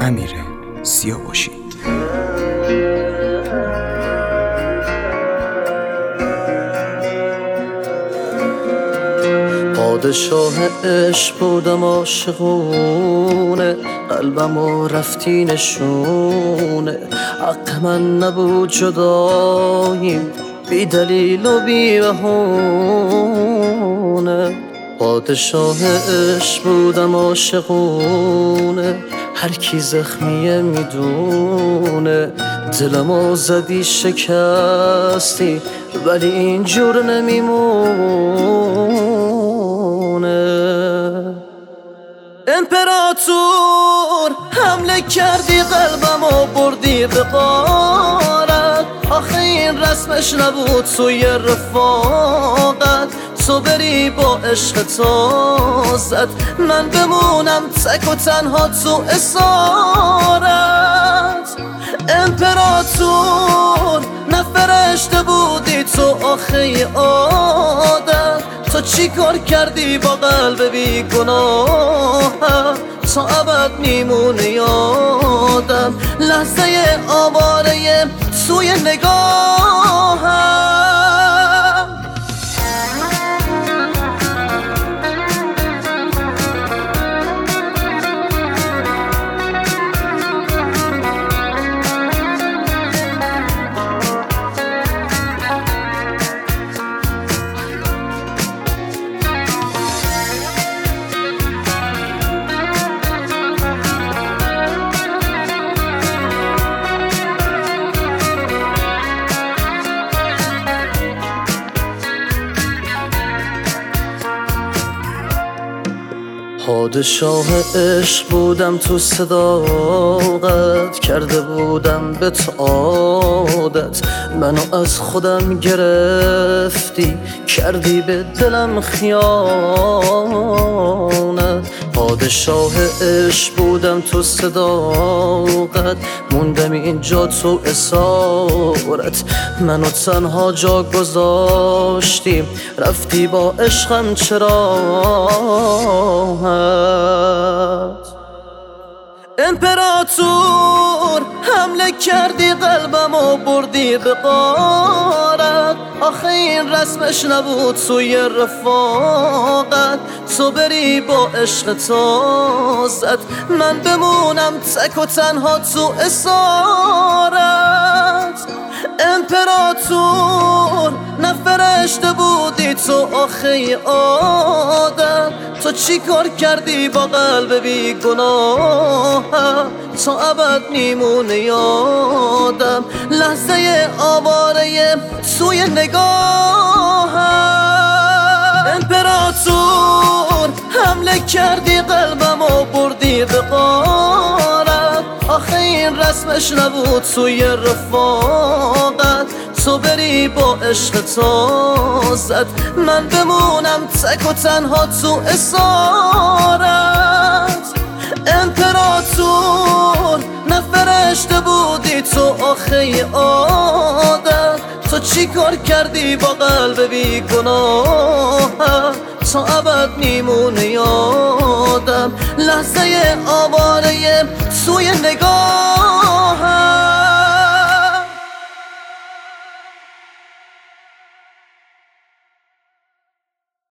امیر سیاوشی. پادشاه عشق بودم عاشقونه، قلبمو رفتی نشونه. حق من نبود جداییم بی دلیل و بی بهونه. پادشاه عشق بودم عاشقونه، هر کی زخمیه میدونه. دلمو زدی شکستی ولی اینجور نمیمونه. امپراتور حمله کردی قلبمو بردی به غارت. آخه این رسمش نبود توی رفاقت، تو بری با عشق تازت، من بمونم تک و تنها تو اسارت. امپراتور نفرشته بودی تو آخه عادت، تو چی کار کردی با قلب بی گناه؟ تا ابد میمونه یادم لحظه آواره توی نگاهم. پادشاه عشق بودم تو صداقت، کرده بودم به تو عادت. منو از خودم گرفتی کردی به دلم خیانت. پادشاه عشق بودم تو صداقت، موندم اینجا تو اسارت. منو تنها جا گذاشتی رفتی با عشقم چرا؟ امپراتور حمله کردی قلبمو بردی به غارت. آخه این رسمش نبود توی رفاقت، تو بری با عشق تازت، من بمونم تک و تنها تو اسارت. امپراتور نفرشته بودی تو آخه عادت، تو چی کار کردی با قلب بی گناه؟ تا ابد میمونه یادم لحظه آواره توی نگاهم. امپراتور حمله کردی قلبمو بردی به غارت. آخه این رسمش نبود توی رفاقت، تو بری با عشق تازت، من بمونم تک و تنها تو اسارت. امپراتور نفرشته بودی تو آخه عادت، تو چی کار کردی با قلب بی گناه؟ تا ابد میمونه یادم لحظه آواره توی نگاهم.